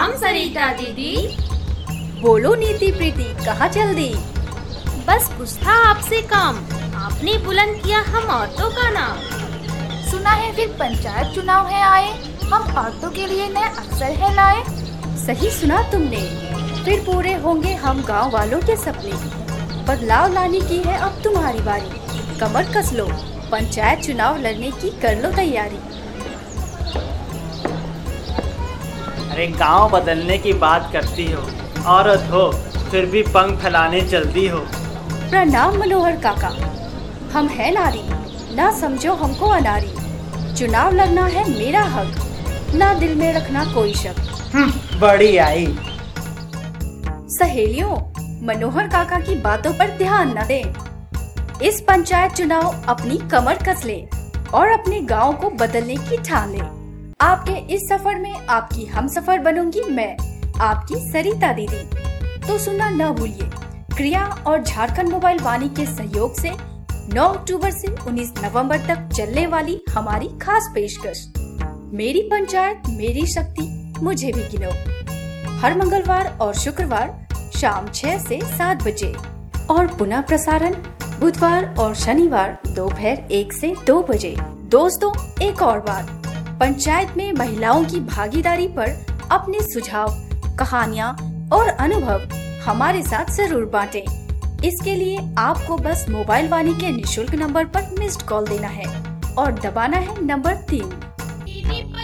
प्रणाम सरिता दीदी। बोलो नीति प्रीति, कहाँ जल्दी? बस कुछ था आपसे काम, आपने बुलंद किया हम औरतों का नाम। सुना है फिर पंचायत चुनाव है आए, हम औरतों के लिए नए अवसर है लाए। सही सुना तुमने, फिर पूरे होंगे हम गांव वालों के सपने। बदलाव लाने की है अब तुम्हारी बारी, कमर कस लो, पंचायत चुनाव लड़ने की कर लो तैयारी। अरे गांव बदलने की बात करती हो, औरत हो फिर भी पंख फैलाने चलती हो। प्रणाम मनोहर काका, हम है नारी, ना समझो हमको अनारी। चुनाव लड़ना है मेरा हक, ना दिल में रखना कोई शक। बड़ी आई। सहेलियों, मनोहर काका की बातों पर ध्यान न दें। इस पंचायत चुनाव अपनी कमर कस ले और अपने गांव को बदलने की ठान ले। आपके इस सफर में आपकी हमसफर बनूंगी मैं, आपकी सरिता दीदी। तो सुनना न भूलिए, क्रिया और झारखंड मोबाइल वाणी के सहयोग से 9 अक्टूबर से 19 नवंबर तक चलने वाली हमारी खास पेशकश मेरी पंचायत मेरी शक्ति मुझे भी गिनो। हर मंगलवार और शुक्रवार शाम 6 से 7 बजे और पुनः प्रसारण बुधवार और शनिवार दोपहर 1 से 2 बजे। दोस्तों, एक और बात, पंचायत में महिलाओं की भागीदारी पर अपने सुझाव, कहानियाँ और अनुभव हमारे साथ जरूर बांटें। इसके लिए आपको बस मोबाइल वाणी के निशुल्क नंबर पर मिस्ड कॉल देना है और दबाना है नंबर 3।